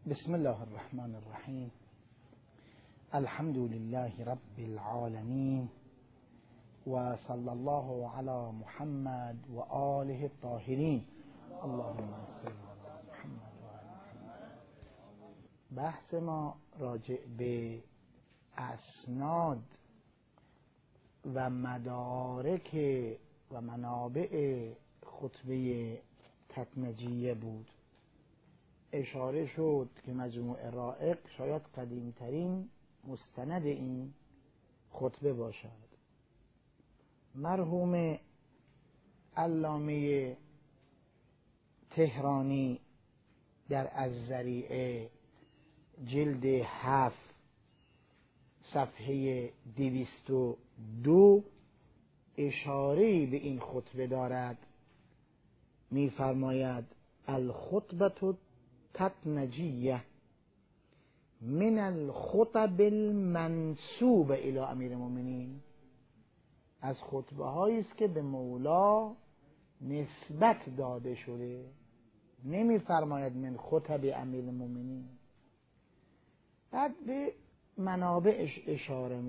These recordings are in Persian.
بسم الله الرحمن الرحیم. الحمد لله رب العالمین و صلی الله علی محمد و آله الطاهرین. اللهم صل علی محمد و آل محمد. بحث ما راجع به اسناد و مدارک و منابع خطبه تتنجیه بود. اشاره شد که مجموع رائق شاید قدیمترین مستند این خطبه باشد. مرحوم علامه تهرانی در الذریعه جلد 7 صفحه 202 اشاره به این خطبه دارد. می‌فرماید الخطبه تتنجیه من الخطب المنسوب الی امیر المؤمنین، از خطبه هایی است که به مولا نسبت داده شده. نمی‌فرماید من خطب امیر المؤمنین. بعد به منابعش اشاره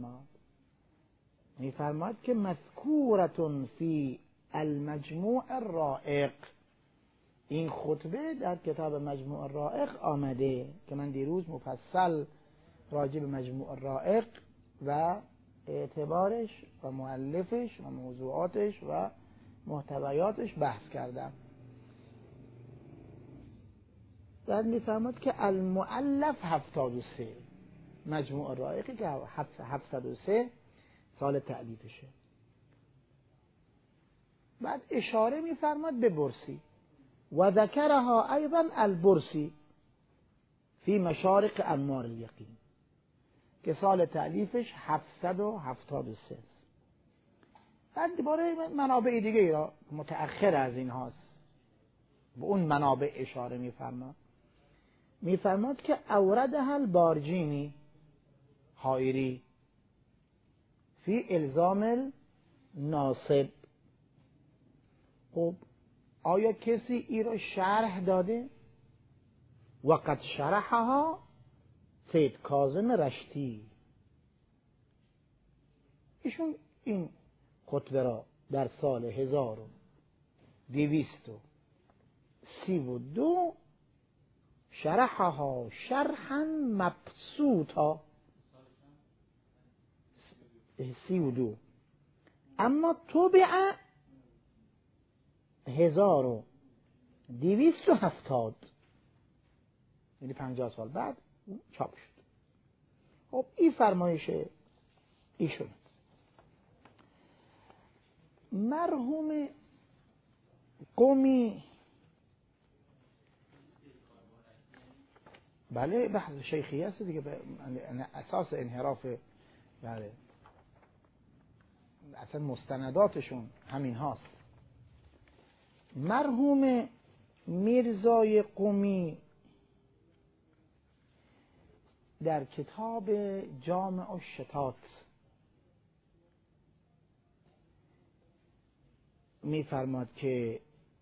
می‌فرماید که مذکورة فی المجموع الرائق، این خطبه در کتاب مجموع الرائق آمده که من دیروز مفصل راجع به مجموع الرائق و اعتبارش و مؤلفش و موضوعاتش و محتویاتش بحث کردم. در میفرماد که المؤلف 73 مجموع الرائقی که 703 سال تألیفشه. بعد اشاره میفرماد به برسی و ذکرها ایضا البرسی فی مشارق انوار الیقین که سال تألیفش 773. بعد دوباره منابع دیگه ای را متأخر از این هاست به اون منابع اشاره میفرماد که اوردها البارجینی حائری فی الزام الناصب. خب آیا کسی ای را شرح داده؟ وقد شرحها سید کاظم رشتی. ایشون این خطبه را در سال 1232 شرحها شرحا مبسوطا 32، اما طبع 1270، یعنی 50 سال بعد چاپ شد. خب این فرمایش ایشون. مرحوم قمی، بله بحث شیخی هست دیگه، اساس انحراف، بله اصلا مستنداتشون همین هاست. مرحوم میرزای قمی در کتاب جامع الشتات می‌فرماد که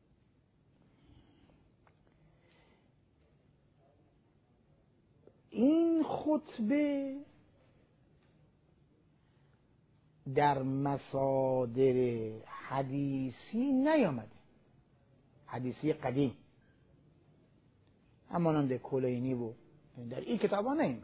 این خطبه در مصادر حدیثی نیامده، حدیثی قدیم همانند کلینی و در این کتاب ها نیامده،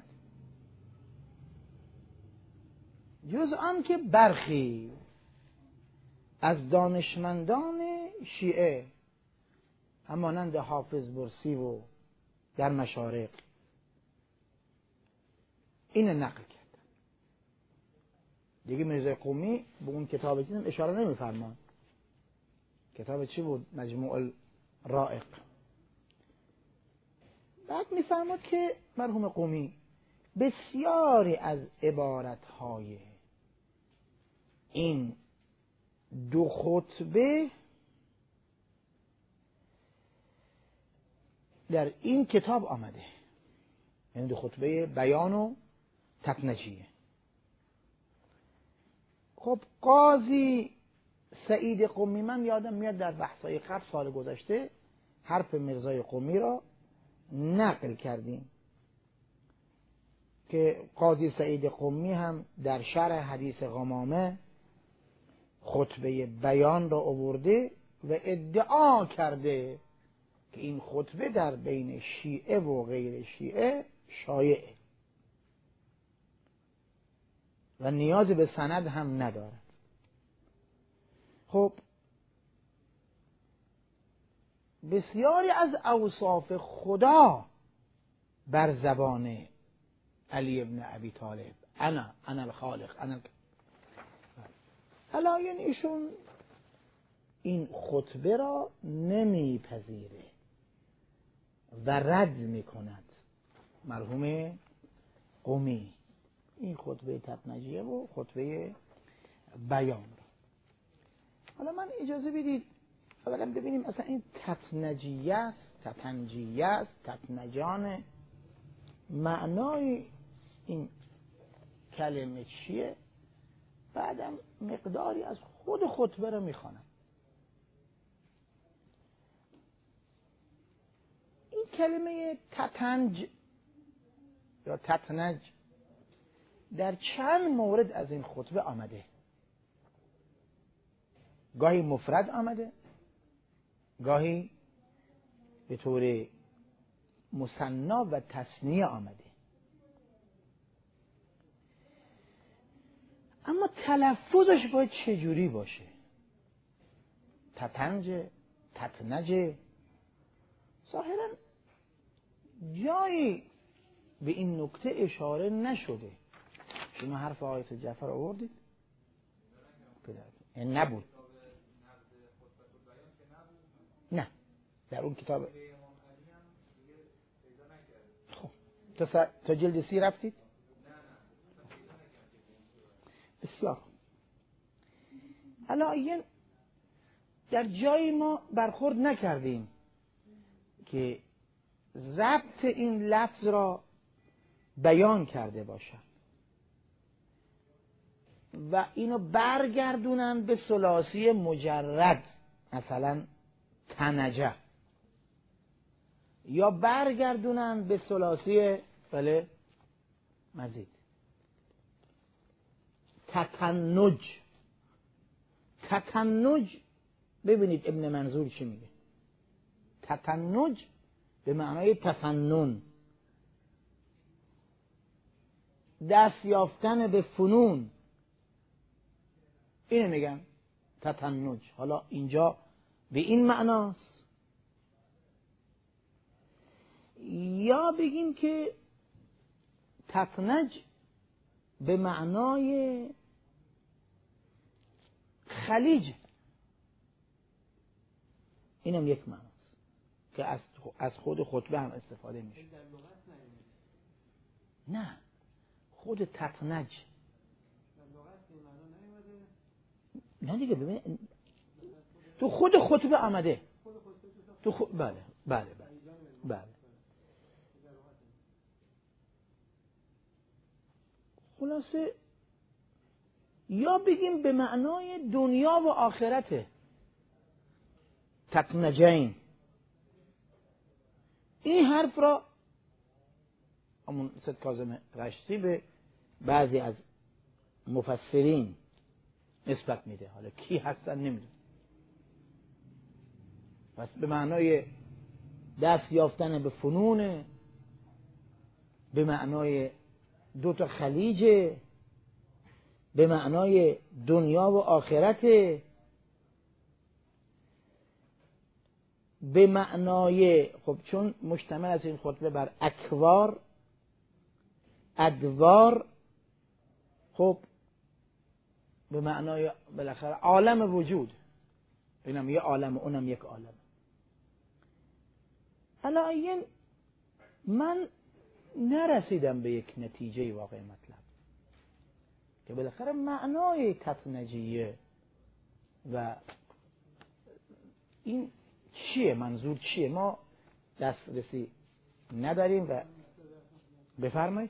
جز آن که برخی از دانشمندان شیعه همانند حافظ برسی و در مشارق این نقل کرد. دیگه میرزای قمی به اون کتاب چیزم اشاره نمی‌فرماد. کتاب چی بود؟ مجموع الرائق. بعد می‌فرماد که مرحوم قمی بسیاری از عبارت‌های این دو خطبه در این کتاب آمده، یعنی دو خطبه بیان و تتنجیه. خب قاضی سعید قمی، من یادم میاد در بحث‌های قبل سال گذشته حرف میرزای قمی را نقل کردیم که قاضی سعید قمی هم در شرح حدیث غمامه خطبه بیان را آورده و ادعا کرده که این خطبه در بین شیعه و غیر شیعه شایعه و نیاز به سند هم ندارد. خب بسیاری از اوصاف خدا بر زبان علی ابن ابی طالب، انا الخالق، علایان ایشون این خطبه را نمیپذیره و رد میکند. مرحوم قمی این خطبه تطنجیه و خطبه بیان را. حالا من اجازه بدید اولا ببینیم اصلا این تطنجیه است، تطنجیه است، تطنجان، معنای این کلمه چیه؟ بعدم مقداری از خود خطبه رو میخوانم. این کلمه تطنج یا تطنج در چند مورد از این خطبه آمده. گاهی مفرد آمده، گاهی به طور مثنی و تثنیه آمده. اما تلفظش باید چجوری باشه؟ تطنج، تطنج، ظاهرا جایی به این نکته اشاره نشده. شما حرف آیت جعفر آوردید؟ نبود. نه در اون کتاب. خب تا جلد 30 رفتید؟ بسیار. الان در جایی ما برخورد نکردیم که ضبط این لفظ را بیان کرده باشد و اینو برگردونن به ثلاثی مجرد، مثلا تنجه، یا برگردونن به ثلاثی مزید تطنج. تطنج ببینید ابن منظور چی میگه. تطنج به معنای تفنن، دست یافتن به فنون، اینو میگن تطنج. حالا اینجا به این معناست، یا بگیم که تطنج به معنای خلیج، اینم یک معناست که از خود خطبه هم استفاده میشه. نه، خود تطنج نه دیگه، ببین تو خود خطبه آمده. بله بله بله بله. خلاصه یا بگیم به معنای دنیا و آخرته، تطنجین. این حرف را همون سید کاظم رشتی به بعضی از مفسرین نسبت میده. حالا کی هستن نمیدونم. پس به معنای دست یافتن به فنون، به معنای دو تا خلیجه، به معنای دنیا و آخرت، به معنای خب چون مشتمل از این خطبه بر اکوار، ادوار، خب به معنای بالاخره عالم وجود. اینم یه عالم، اونم یک عالم. الان من نرسیدم به یک نتیجه واقعی مطلب که بالاخره معنای تطنجیه و این چیه، منظور چیه. ما دسترسی نداریم و بفرمایید.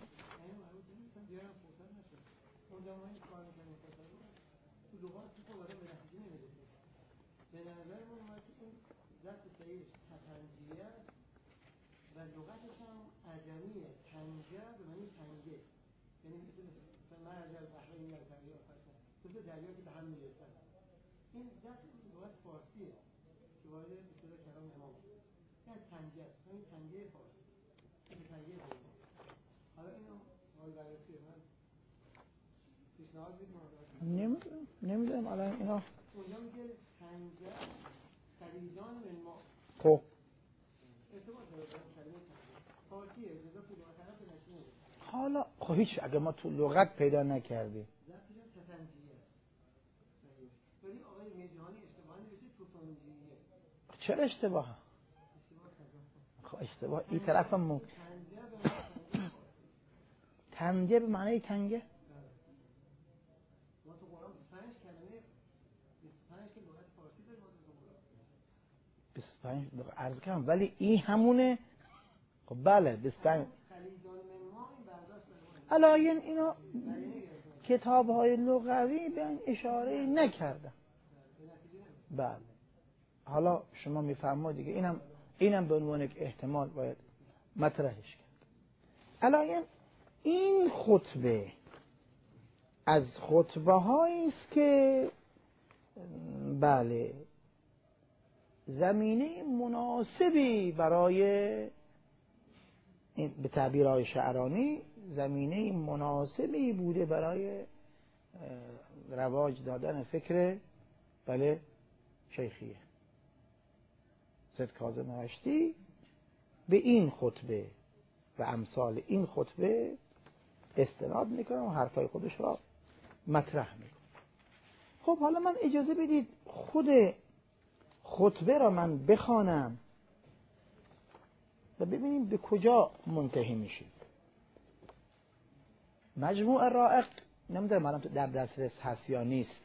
به نظر من این ضبط صحیح تطنجیه و لغتش هم عجمیه. تنجه به معنی تنگه، یعنی مثل مرج البحرین یلتقیان، مثل دریا که به هم میرسن. این ذات لغت فارسیه که وارد اصطلاح کلام امام شده. این تنجه است، این تنجه فارسی، این تنجه قرآن. حالا اینو مال بررسی من پیشنهاد میدم. نمیدونم الان اینا اونجا میگه تنجه خریدان من ما. خب ارتباط داره کلمه فارسیه، جزء لغت عرب نشینه. حالا خب هیچ، اگه ما تو لغت پیدا نکردیم ذاتش هم تتنجیه است. ولی آقای میجانی اشتباه نوشته توتنجیه. چرا اشتباه؟ خب اشتباه این طرف هم تنجه به معنی تنگه. ما تو قرآن 25 کلمه 25 که لغت فارسی داریم. 25 عرض کردم ولی این همونه. خب بله 25. علاین اینا کتاب‌های لغوی به این اشاره نکردن. بله حالا شما میفرمایید دیگه، اینم به عنوان یک احتمال باید مطرحش کرد. علاین این خطبه از خطبه هایی است که بله زمینه مناسبی برای این به تعبیر آقای شعرانی زمینه مناسبی بوده برای رواج دادن فکر بله شیخیه. سید کاظم رشتی به این خطبه و امثال این خطبه استناد میکنه و حرفای خودش را مطرح میکنه. خب حالا من اجازه بدید خود خطبه را من بخوانم و ببینیم به کجا منتهی میشیم. مجموع رائق نمیدونم الان در دسترس هست یا نیست.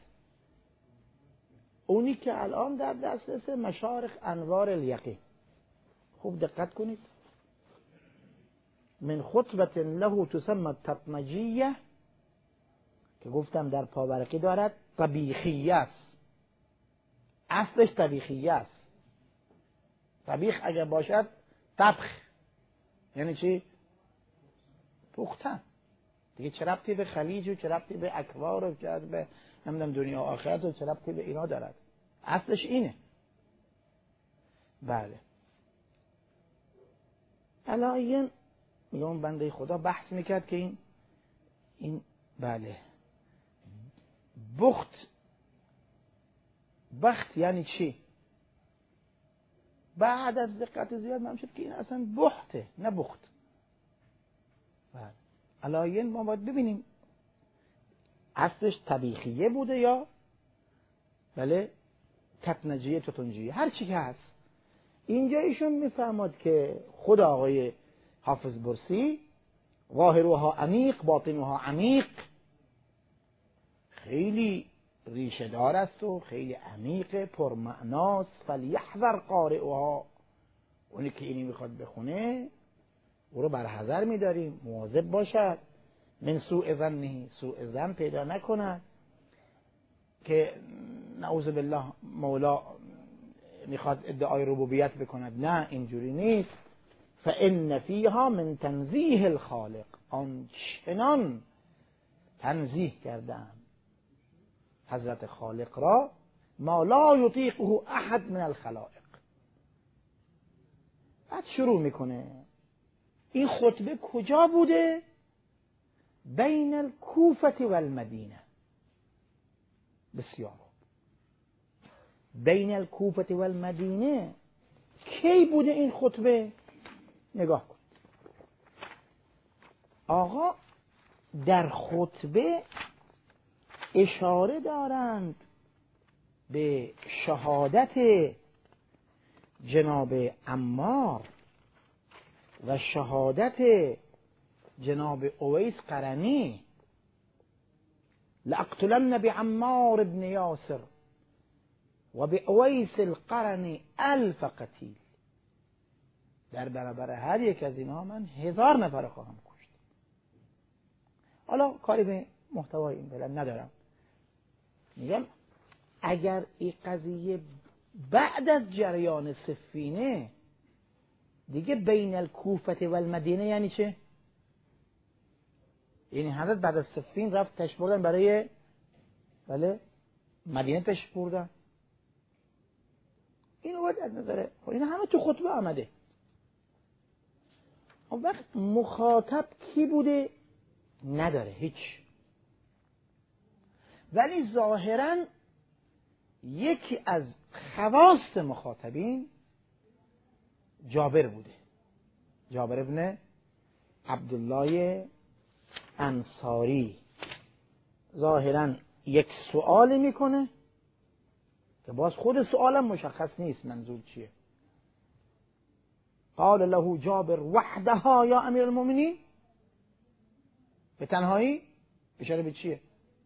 اونی که الان در دسترس مشارق انوار الیقین. خوب دقت کنید. من خطبت له تسمى التطنجیه که گفتم در پاورقی دارد طبیخیه است. اصلش طبیخیه است. طبیخ اگر باشد طبخ یعنی چی؟ پختن دیگه. چه ربطی به خلیج و چه ربطی به اکوار و چه به نمیدونم دنیا و آخرت و چه ربطی به اینا دارد. اصلش اینه. بله الان میگه اون بنده خدا بحث میکرد که این بله بخت یعنی چی؟ بعد از دقت زیاد معلوم شد که این اصلا بخته نه بخت. بله الان ما باید ببینیم اصلش طبیخیه بوده یا بله تطنجیه توتنجیه هر چی که هست. اینجا ایشون میفرماد که خود آقای حافظ برسی ظاهرها عمیق باطنها عمیق، خیلی ریشه دار است و خیلی عمیق پرمعناست. فلیحذر قارئها، اونی که اینی میخواد بخونه او رو بر حذر میداریم مواظب باشد. من سوء ظنه، سوء ظن پیدا نکند که نعوذ بالله مولا میخواد ادعای ربوبیت بکند. نه اینجوری نیست. فان فیها من تنزیه الخالق، آن چنان تنزیه کردم حضرت خالق را ما لا یطیقه احد من الخلائق. بعد شروع میکنه این خطبه کجا بوده؟ بین الکوفه و المدینه. بسیار بین الکوفه و المدینه کی بوده این خطبه؟ نگاه کن آقا در خطبه اشاره دارند به شهادت جناب عمار و شهادت جناب اویس قرنی. لأقتلن بعمار بن یاسر و بأویس القرنی 1000 قتیل. در برابر هر یک از اینها من 1000 نفر خواهم کشت. حالا کاری به محتوای این بلد ندارم. میگم اگر این قضیه بعد از جریان سفینه دیگه بین الکوفه و المدینه یعنی چه؟ یعنی حضرت بعد از صفین رفت تشریف بردن برای بله مدینه تشریف بردن. اینو باید از نظر این همه تو خطبه آمده. اون وقت مخاطب کی بوده؟ نداره هیچ. ولی ظاهراً یکی از خواص مخاطبین جابر بوده، جابر ابن عبدالله انصاری. ظاهراً یک سؤال میکنه که باز خود سؤالم مشخص نیست منظور چیه. قال له جابر وحدها یا امیر المؤمنین، به تنهایی؟ اشاره به چیه؟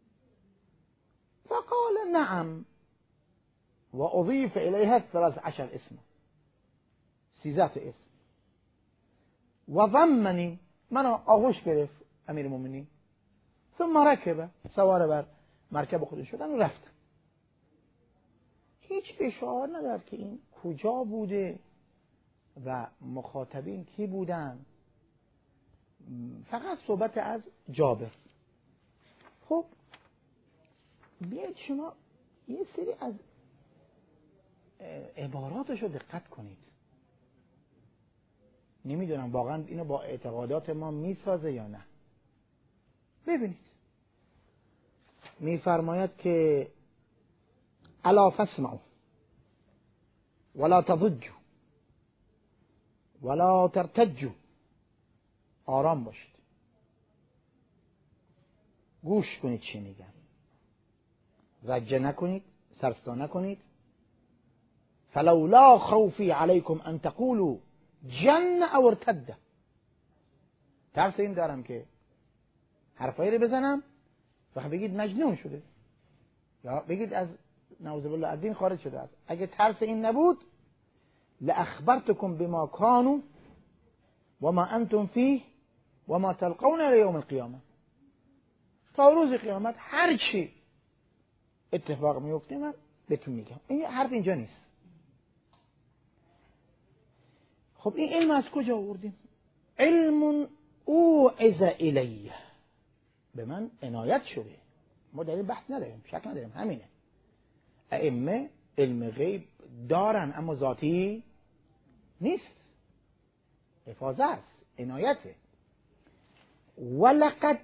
فقال نعم و اضیف الیها 13 اسم، 13 اسم. و ضمنی، من آغوش گرفت امیر المؤمنین. ثم رکبه، سوار بر مرکب خودش شدن و رفتن. هیچ اشاره ندارد که این کجا بوده و مخاطبین کی بودن، فقط صحبت از جابر. خب بیاید شما یه سری از عباراتش رو دقت کنید. نمیدونم واقعا اینو با اعتقادات ما میسازه یا نه. ببینید میفرماید که الا فاسمعوا ولا تضجوا ولا ترتجوا، آرام باشید، گوش کنید چی میگن، زجه نکنید، سرستا نکنید. فلولا خوفی علیکم ان تقولوا جن او ارتد، ترس این دارم که حرفایی رو بزنم و بگید مجنون شده یا بگید از نعوذ بالله از دین خارج شده است. اگه ترس این نبود لاخبرتکم بما کانوا و ما انتم فیه و ما تلقون الی یوم القیامه، تا روز قیامت هر چی اتفاق میفته من بهتون میگم. این حرف اینجا نیست. خب این علم از کجا آوردیم؟ علم اوعظ الیه، به من عنایت شده. ما در این بحث نداریم، شک نداریم، همینه. ائمه علم غیب دارن اما ذاتی نیست، حفاظه است، عنایته. ولقد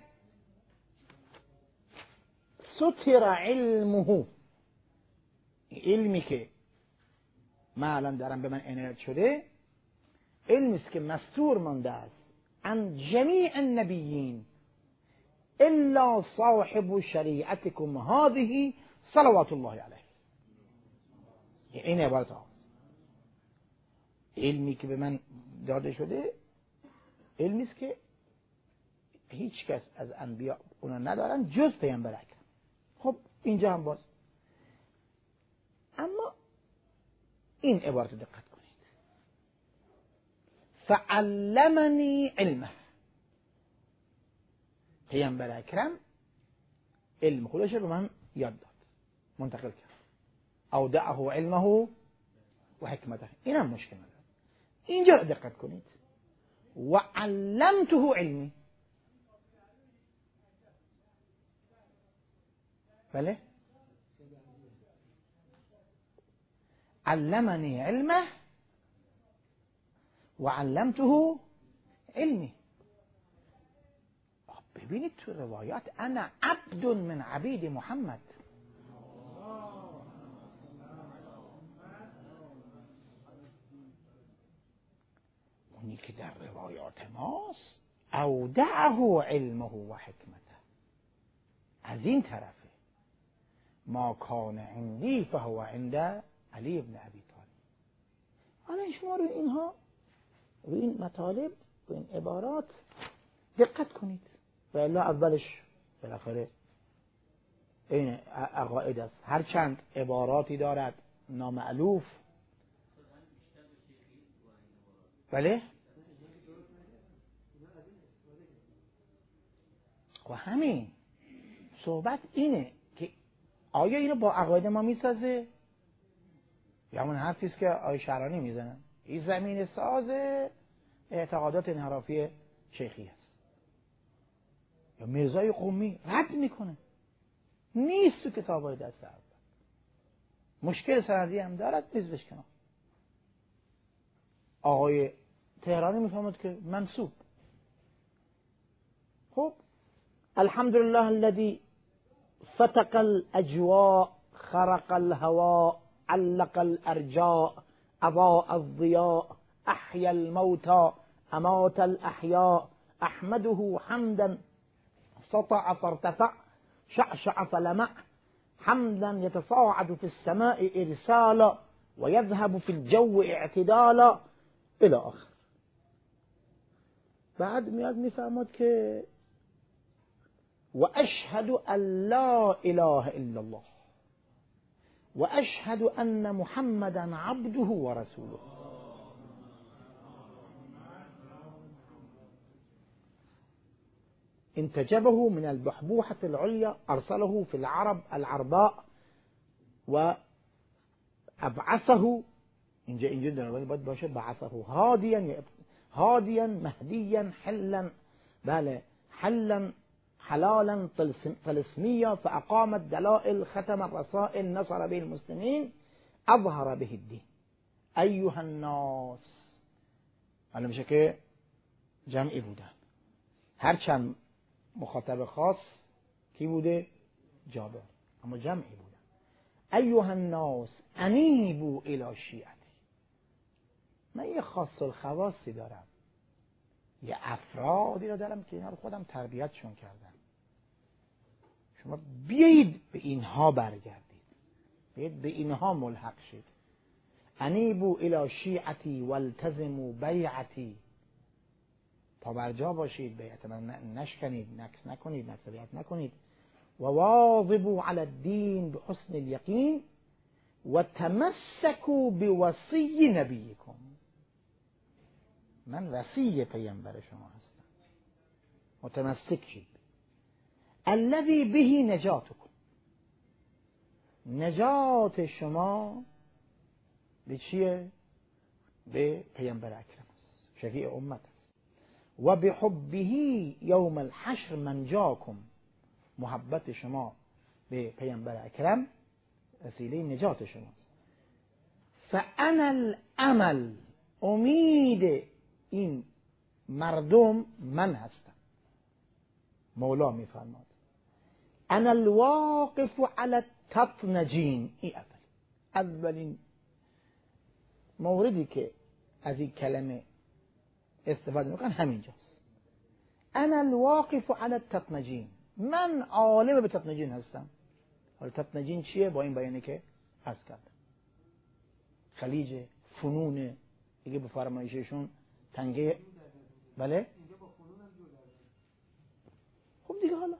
ستر علمه، علمی که من الان دارم به من عنایت شده علمی است که مستور مانده است عن جمیع النبیین الا صاحب شریعتکم هذه صلوات الله علیه. این عبارت هاست. علمی که به من داده شده علمی است که هیچ کس از انبیا اونا ندارن جز پیامبر اکرم. خب اینجا هم باز اما این عبارت دقت کنید. فعلمنی علمه، پیامبر اکرم علم خودش به من یاد داد، منتقل کرد. اودعه علمه و حکمته. این هم مشکل نداره. اینجا دقت کنید. و علمته علمی، بله، علمنی علمه و علمته علمی. ببینید تو روایات انا عبد من عبید محمد، اونی که در روایات ماست اودعه علمه و حکمته، از این طرفه ما کان عندی فهو عند علی ابن ابی طالب. الان شما رو اینها، رو این مطالب، رو این عبارات دقت کنید و الا اولش بالاخره این عقاید است. هر چند عباراتی دارد نامألوف، بله، و همین صحبت اینه که آیا اینو با عقاید ما میسازه یا همون حرفی است که آیه شعرانی میزنن؟ این زمین ساز اعتقادات انحرافی شیخی است. یا میرزای قمی رد میکنه، نیست تو کتابای دست اول، مشکل سندی هم دارد، بذارش کنار. آقای تهرانی میفهمد که منسوب. خب الحمدلله الذي فتق الاجواء خرق الهواء علق الارجاء اضاء الضياء احيا الموتى امات الاحياء احمده حمدا سطع فارتفع شعشع فلمع حمدا يتصاعد في السماء ارسالا ويذهب في الجو اعتدالا الى آخر. بعد میاد میفهمد که و اشهد ان لا اله الا الله و اشهد ان محمدا عبده و رسوله. انتجبه من البحبوحة العليا ارسله في العرب العرباء و ابعثه، اینجا در باید باشه بعثه هادیا مهدیا حلا، بله حلا حلالا طلسميا فأقام الدلائل ختم الرسائل نصر به المسلمين اظهر به الدين ایها الناس. حالا میشه که جمعی بودن، هرچند مخاطب خاص کی بوده؟ جابر، اما جمعی بودن. ایها الناس انیبوا الی شیعتی. من یه خاص الخواصی دارم، یه افرادی رو دارم که اینا رو خودم تربیتشون کردم. شما بیایید به اینها برگردید، بیایید به اینها ملحق شید. انیبوا الی شیعتی والتزموا بیعتی. پابرجا باشید، بیعت من نشکنید، نکس نکنید، نکس نکنید. و واظبوا علی الدین بحسن الیقین و تمسکوا بوصی نبیکم. من وصی پیامبر شما هستم، متمسک شید. الذی به نجاتکم. نجات شما به چیه؟ به پیامبر اکرم است، شفیع امت است. و بحبه یوم الحشر منجاکم. محبت شما به پیامبر اکرم وسیله نجات شماست. فانا الامل. امید این مردم من هستم. مولا میفرماد انا الواقف علی التطنجین. این اولین موردی که از این کلمه استفاده میکنن همینجاست. انا الواقف علی التطنجین. من عالم به تطنجین هستم. حالا تطنجین چیه؟ با این بیانی که عرض کردم، خلیج فنون دیگه به فرمایششون تنگه. بله خب دیگه حالا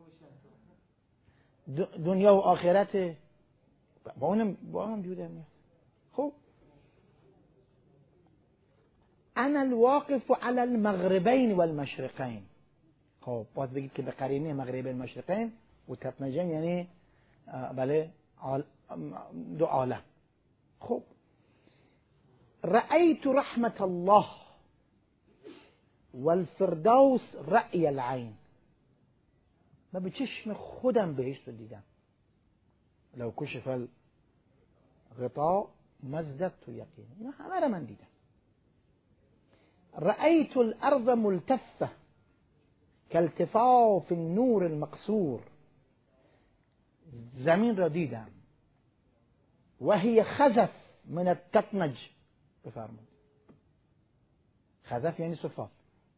دنیا و آخرت با اونم جوده میاد. خب انا الواقف على المغربین والمشرقین. خب باید بگید که به قرینه مغربین المشرقین و تطنجین یعنی بله دو عالم. خب رأیت رحمت الله والفردوس رأی العین. من به چشم خودم بهشت رو دیدم. لو کشف الغطاء مزددت یقین. اینا همه رو من دیدم. رأیت الارض ملتفه كالتفاف النور المقصور. زمین را دیدم و هی خزف من التطنج. بفرمایید خزف یعنی صفات.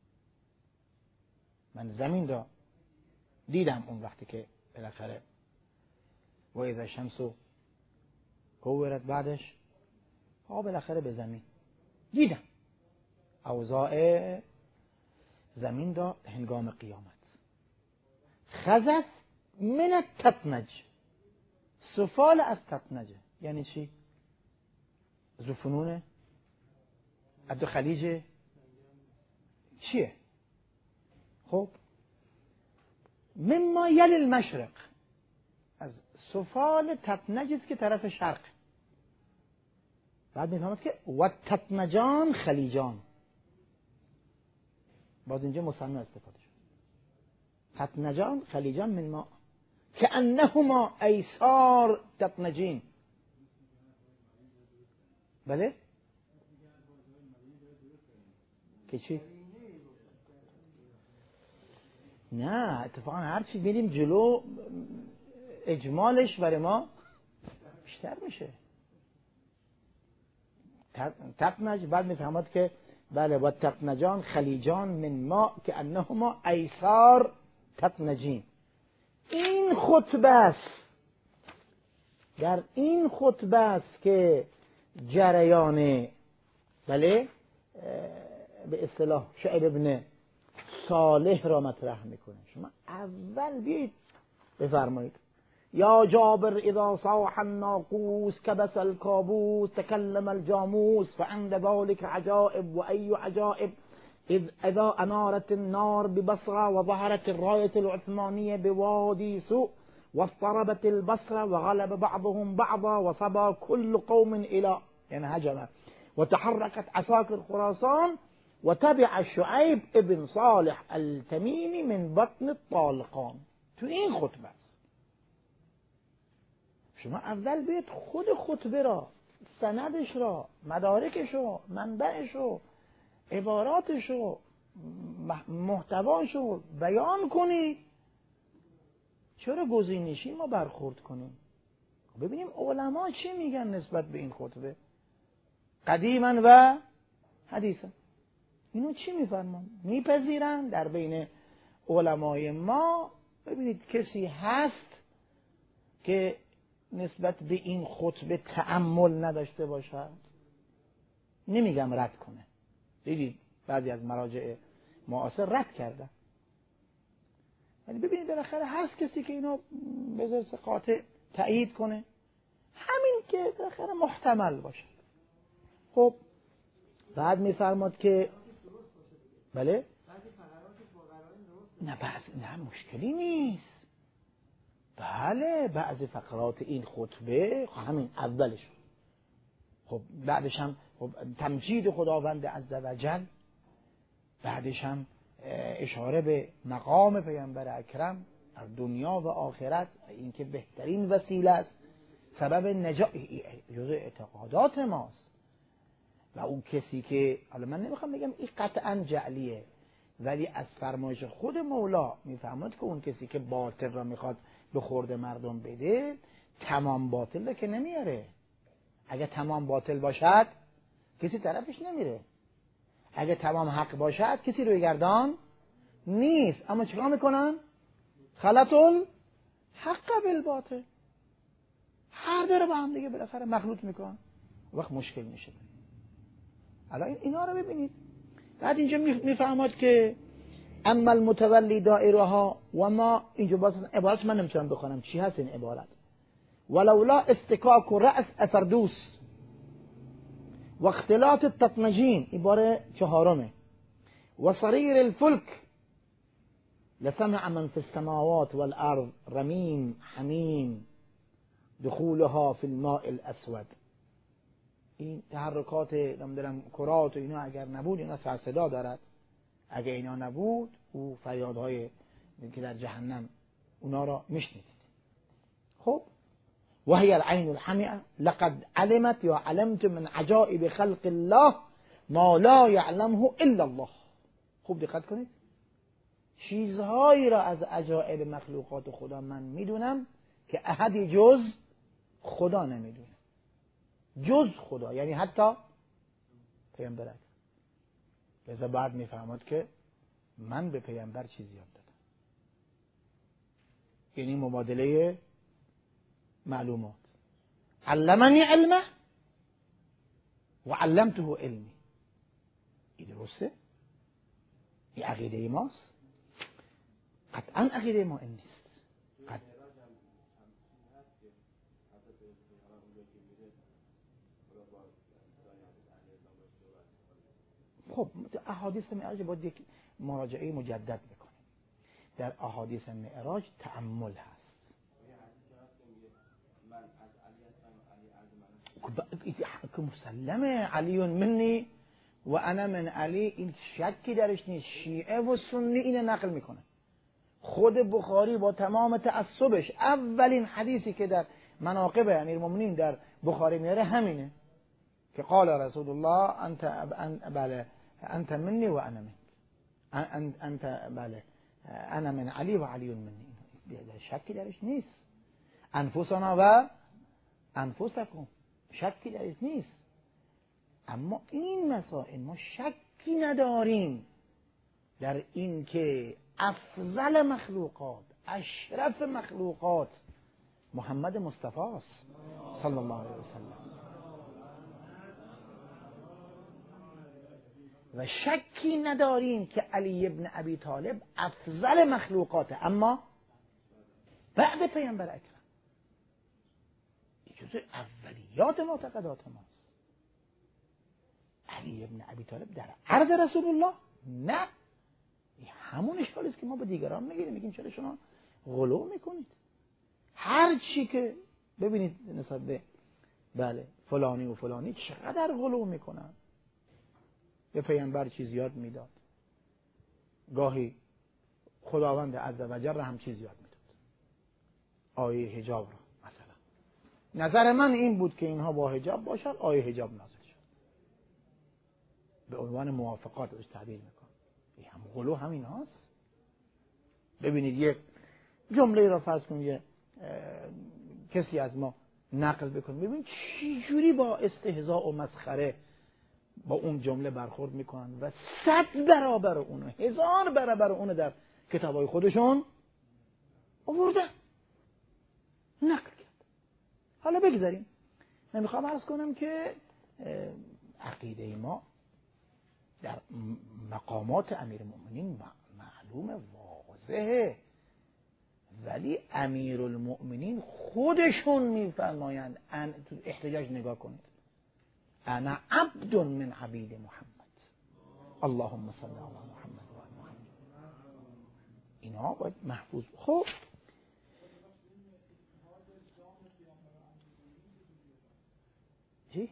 من زمین را دیدم اون وقتی که بالاخره و اذا الشمس کورت بعدش بالاخره به زمین دیدم اوضاع زمین را هنگام قیامت. خزف من التطنج. سفال از تطنجه یعنی چی؟ زفنونه عبد خلیج چیه؟ خب مما یل المشرق. از سفال تطنج است که طرف شرق. بعد میفهمد که و تتنجان خلیجان، باز اینجا مثنی استفاده شد. تتنجان خلیجان من ماء کأنهما ایثار تتنجین. بله که چی؟ نه اتفاقا هر چی بریم جلو اجمالش برای ما بیشتر میشه. تتنج بعد میفهمد که بله و تتنجان خلیجان من ماء کأنهما ایثار تتنجین. این خطبه است، در این خطبه است که جریان بله به اصطلاح شعیب ابن صالح را مطرح میکنه. شما اول بیایید بفرمایید یا جابر اذا صاح الناقوس کبس الکابوس تکلم الجاموس فعند ذلك عجائب و ای عجائب اذا انارت النار ببصره وظهرت الراية العثمانية بوادي سوء واضطربت البصرة وغلب بعضهم بعضا وصبى كل قوم الى يعني هجمه وتحركت عساكر خراسان وتبع شعيب ابن صالح التميمي من بطن الطالقان. تو این خطبه است. شما اول بیاید خود خطبه را، سندش را، مدارکش را، منبعش را، عباراتش را، محتواش را بیان کنید. چرا گزینشی ما برخورد کنیم؟ ببینیم علما چی میگن نسبت به این خطبه قدیما و حدیثا. اینو چی میفرمان؟ میپذیرن در بین علمای ما؟ ببینید کسی هست که نسبت به این خطبه تأمل نداشته باشد؟ نمیگم رد کنه، دیدید بعضی از مراجع معاصر رد کردن، یعنی ببینید بالاخره هست کسی که اینو به ذات قاطع تأیید کنه، همین که بالاخره محتمل باشه. خب بعد میفرماد که بله نه مشکلی نیست. بله بعضی فقرات این خطبه همین اولش، خب بعدش هم خب تمجید خداوند عزوجل، بعدش هم اشاره به مقام پیامبر اکرم در دنیا و آخرت، اینکه بهترین وسیله است، سبب نجات، جزء اعتقادات ماست. و اون کسی که حالا من نمیخوام بگم این قطعا جعلیه، ولی از فرمایش خود مولا میفهمد که اون کسی که باطل را میخواد به خورد مردم بده تمام باطل که نمیاره. اگه تمام باطل باشد کسی طرفش نمیره، اگه تمام حق باشد کسی روی گردان نیست. اما چیکار میکنن؟ خلط الحق بالباطل، هر دو رو با هم دیگه بالاخره مخلوط میکنن، وقت مشکل میشه. الان اینا رو ببینید. بعد اینجا میفهمد که اما المتولی دائرها و ما، اینجا باز عبارت من نمیتونم بخونم چی هست این عبارت، ولولا استکاک رأس افردوس و اختلاط التطنجین، عبارت چهارمه، و صریر الفلک لسمع من في السماوات والارض رمیم حمیم دخولها في الماء الاسود. این تحرکات نمیدونم کرات و اینا اگر نبود، اینا سر صدا دارد، اگر اینا نبود او فریادهای که در جهنم اونا را میشنیدید. خب و هی العین الحمیه لقد علمت یا علمت من عجائب خلق الله ما لا یعلمه الا الله. خوب دقت کنید، چیزهایی را از عجائب مخلوقات خدا من میدونم که احدی جز خدا نمیدونه، جز خدا، یعنی حتی پیامبر اکرم. لذا بعد میفهمد که من به پیامبر چیزی یاد دادم، یعنی مبادله معلومات. علمنی علمه و علمته علمی. این درسته؟ این عقیده ماست؟ قطعا عقیده ما این نیست. خب احادیث معراج باید یک مراجعه مجدد بکنیم. در احادیث معراج تأمل هست. که مسلمه علی منی و انا من علی، این شکی درش نیست. شیعه و سنی اینه نقل میکنه. خود بخاری با تمام تعصبش اولین حدیثی که در مناقب امیرالمومنین در بخاری میاره همینه که قال رسول الله انت منی و انا منک، انت بله انا من علی و علی منی. شکی درش نیست. انفسنا و انفسکم، شکی درش نیست. اما این مسائل ما شکی نداریم در این که افضل مخلوقات، اشرف مخلوقات محمد مصطفی است صلی الله علیه وسلم، و شکی نداریم که علی ابن ابی طالب افضل مخلوقاته، اما بعد پیامبر اکرم. این جزء اولیات معتقدات ماست. علی ابن ابی طالب در عرض رسول الله؟ نه. این همون اشکالی است که ما به دیگران میگیریم، میگیم چرا شما غلو میکنید؟ هر چی که ببینید نسبت به بله فلانی و فلانی چقدر غلو میکنن. به پیامبر چیز یاد میداد، گاهی خداوند عزوجل هم چیز یاد میداد، آیه حجاب رو مثلا. نظر من این بود که اینها با حجاب باشن، آیه حجاب نازل شد، به عنوان موافقات روش تعبیر میکن. این هم غلو همین هاست. ببینید یک جمله را فرض کنید کسی از ما نقل بکن، ببین چی جوری با استهزاء و مسخره با اون جمله برخورد میکنن و 100 برابر اونو، 1000 برابر اونو در کتابای خودشون آوردن، نقل کرد. حالا بگذاریم. من میخوام عرض کنم که عقیده ما در مقامات امیرالمؤمنین معلوم واضحه، ولی امیرالمؤمنین خودشون میفرمایند، احتجاج نگاه کنید، انا عبد من عبید محمد، اللهم صل علی محمد و آل محمد. اینا باید محفوظ. خب چی؟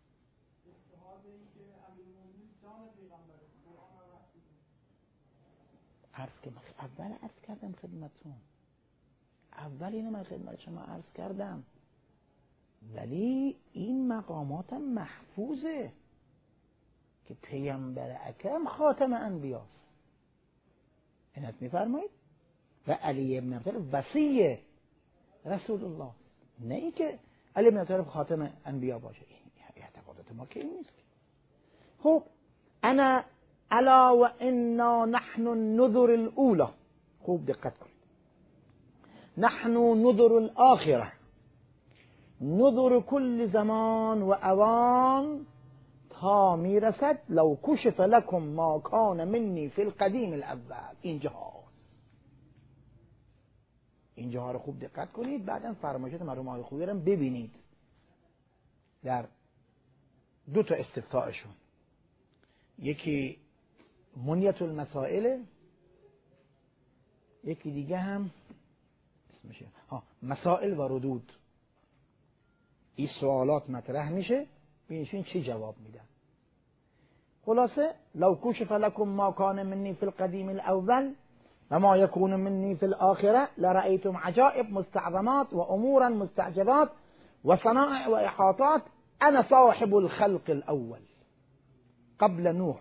اول عرض کردم خدمتون، اول اینو من خدمت شما عرض کردم، ولی این مقامات محفوظه که پیامبر اکرم خاتم انبیاست، اینت میفرمایید، و علی ابن ابی طالب وصی رسول الله، نه ای که علی ابن ابی طالب خاتم انبیا باشه. این اعتقادات ما که این نیست. خب انا الا و انا نحن النذر الاولى، خوب دقت کنید، نحن نذر الاخره، نذر کل زمان و اوان تا میرسد لو کشف لکم ما کان منی فی القدیم الاول. اینجاها رو خوب دقت کنید، بعداً فرمایشات مرحوم آقای خویی رو ببینید در 2 تا استفتاءشون، یکی منیت المسائل، یکی دیگه هم اسمشه مسائل و ردود. این سوالات مطرح میشه، ببینید چی جواب میدن. خلاصه لو کشف لکم ما کان منی فی القدیم الاول و ما یکون منی فی الاخره لرأیتم عجائب مستعظمات و امورا مستعجبات و صنائع و احاطات، انا صاحب الخلق الاول قبل نوح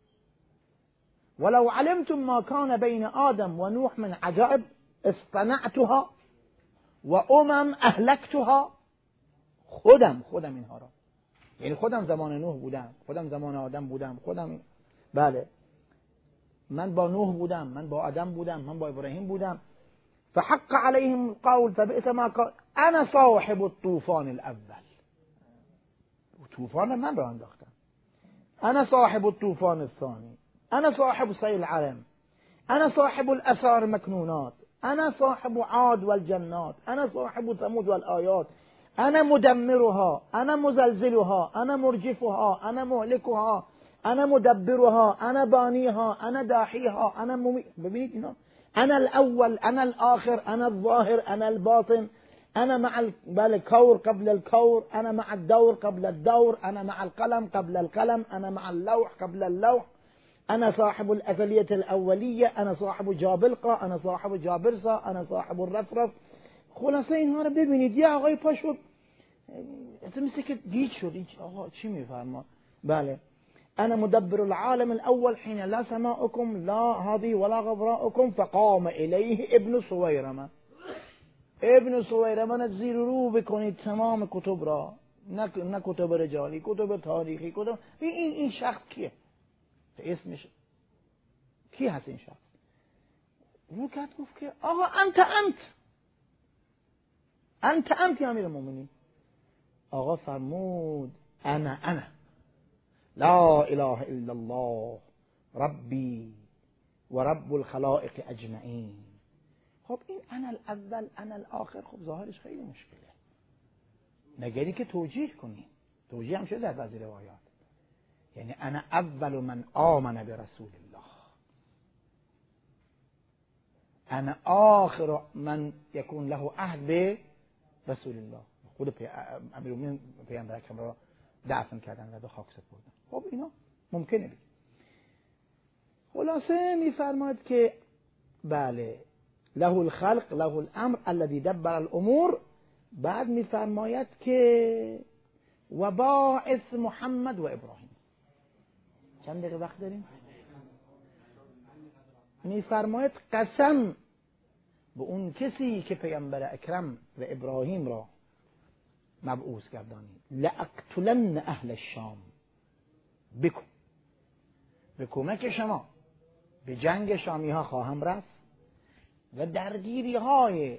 ولو علمتم ما كان بين آدم ونوح من عجائب اصطنعتها و اهلكتها. خودم اینها را، یعنی خودم زمان نوح بودم، خودم زمان آدم بودم، خودم بله من با نوح بودم، من با آدم بودم، من با ابراهیم بودم. فحق عليهم القول فبئس ما كان انا صاحب الطوفان الاول. طوفان من را انداختم. انا صاحب الطوفان الثاني، انا صاحب سیل العرم، انا صاحب الاثار مکنونات، انا صاحب عاد والجنات، انا صاحب ثمود والآیات، انا مدمرها، انا مزلزلها، انا مرجفها، انا مهلكها، انا مدبرها، انا بانيها، انا داحيها، انا ببینید اینا، انا الاول، انا الاخر، انا الظاهر، انا الباطن، انا مع الكور قبل الكور، انا مع الدور قبل الدور، انا مع القلم قبل القلم، انا مع اللوح قبل اللوح، انا صاحب الازليه الاوليه، انا صاحب جابلقه، انا صاحب جابرسه، انا صاحب الرفرف. خلاصه اینها رو ببینید. یه آقای پا شد مثل که گیج شد. آقا چی میفرما؟ بله، انا مدبر العالم الاول حين لا سماؤكم لا هذه ولا غبراؤكم فقام الیه ابن سویرمه. ابن سویرمه زیر رو بکنید تمام کتب را، نه کتب رجالی، کتب تاریخی، کتب. این شخص کیه؟ اسمش کی هست این شخص؟ رو کرد گفت که آقا انت یا امیر المؤمنین. آقا فرمود انا لا اله الا الله ربی و رب الخلائق اجمعین. خب این انا الاول انا الاخر، خب ظاهرش خیلی مشکله. مگری که توجیه کنی، توجیه هم شده در بعضی روایات، یعنی انا اول من آمن برسول الله، انا آخر من یکون له عهد به رسول الله. خود امیرالمومنین پیامبر اکرم را دفن کردن و به خاک سپردن. خب اینا ممکنه بگید. خلاصه میفرماید که بله له الخلق له الامر الذي دبر الامور. بعد میفرماید که و باعث محمد و ابراهیم. چند دقیقه وقت داریم؟ میفرماید قسم به اون کسی که پیامبر اکرم و ابراهیم را مبعوث گردانید، لاقتلن اهل الشام بکن، به کمک شما به جنگ شامی ها خواهم رفت و درگیری های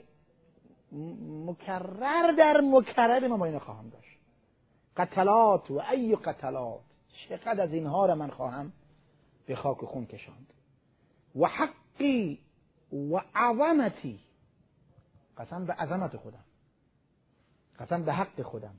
مکرر در مکرر ما با این خواهم داشت. قتلات و ای قتلات، چقدر از اینها را من خواهم به خاک و خون کشاند. و حقی و عظمتی، قسم به عظمت خودم، قسم به حق خودم،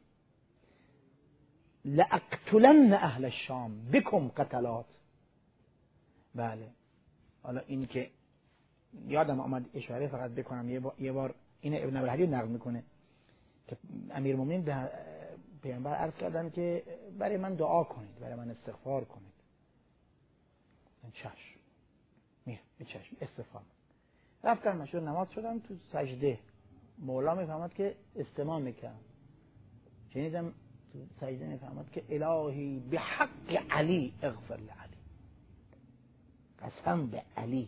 لاقتلن اهل الشام بکم قتلات. بله، حالا این که یادم آمد اشاره فقط بکنم، یه بار این ابن ابوالحدید نقل میکنه که امیرالمومنین به پیامبر عرض کردن که برای من دعا کنید، برای من استغفار کنید. چشم، چشم استغفار. رفتم مشهور نماز شدم، تو سجده مولا میفهمد که استماع میکنم، شنیدم تو سجده میفهمد که الهی به حق علی اغفر لعلی، قسم به علی.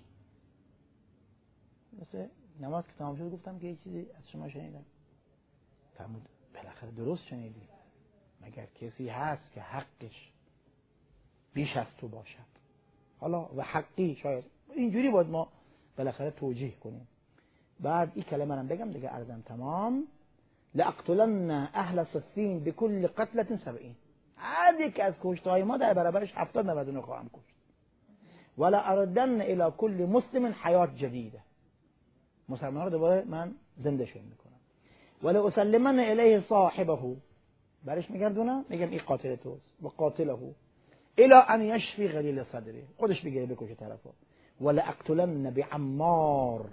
مثل نماز که تمام شد گفتم که یه چیزی از شما شنیدم. فرمود بالاخره درست شنیدی، مگر کسی هست که حقش بیش از تو باشد؟ حالا و حقی شاید اینجوری باید ما بالاخره توجیه کنیم. بعد این کلمه رو بگم دیگه عرضم تمام. لاقتلن اهل صفین بكل قتلة 70. هر یک از کشتهای ما در برابرش 70-99 خواهم کشت. ولا اردن الى كل مسلم حیات جدیده، مسلمان رو دوباره من زنده شون میکنم. ولا اسلمن الیه صاحبه، برش میگردونم میگم این قاتل توست و قاتله الى ان یشفی غلیل صدره، خودش بگیره بکشه طرفو. ولا اقتلن بعمار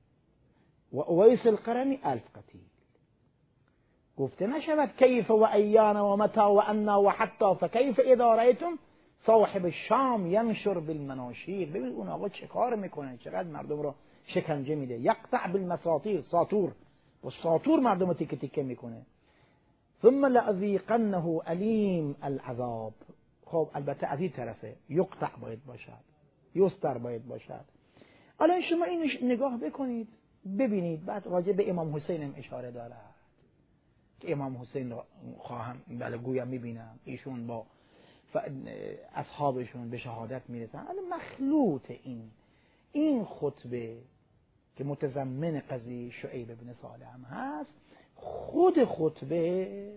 و اویس القرنی 1000 قتیل. گفته نشود کیف و ایان و متا و انا و حتی، فکیف اذا رأیتم صاحب الشام ینشر بالمناشیر. ببین اون آقا چه کار میکنه، چقدر مردم رو شکنجه میده. یقطع بالمساطیر، ساطور و ساطور مردم رو تیکه تیکه میکنه. ثم لأذیقنه علیم العذاب. خب البته از این طرفه یقطع باید باشد، یستر باید باشد. الان شما این نگاه بکنید ببینید. بعد راجع به امام حسین هم اشاره دارد که امام حسین رو خواهم بله گویا میبینم ایشون با اصحابشون به شهادت میرسن. الان مخلوط این خطبه که متضمن قضیه شعیب بن صالح هم هست، خود خطبه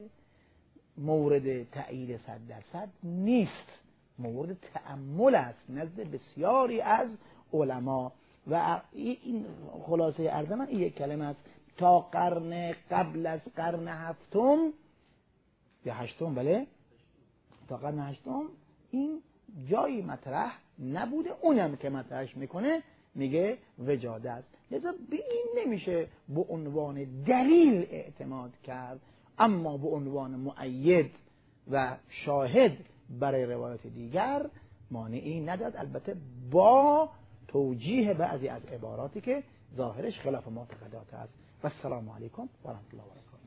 مورد تأیید 100% نیست، مورد تأمل است نزد بسیاری از علما. و این خلاصه عرض من این یک کلمه است. تا قرن قبل از قرن هفتم یا هشتم، بله تا قرن هشتم این جایی مطرح نبوده. اونم که مطرحش میکنه میگه وجاده است. لذا به این نمیشه به عنوان دلیل اعتماد کرد، اما به عنوان مؤید و شاهد برای روایت دیگر مانعی نداد، البته با توجیه بعضی از عباراتی که ظاهرش خلاف معتقدات است. و السلام علیکم و رحمت الله و برکاته.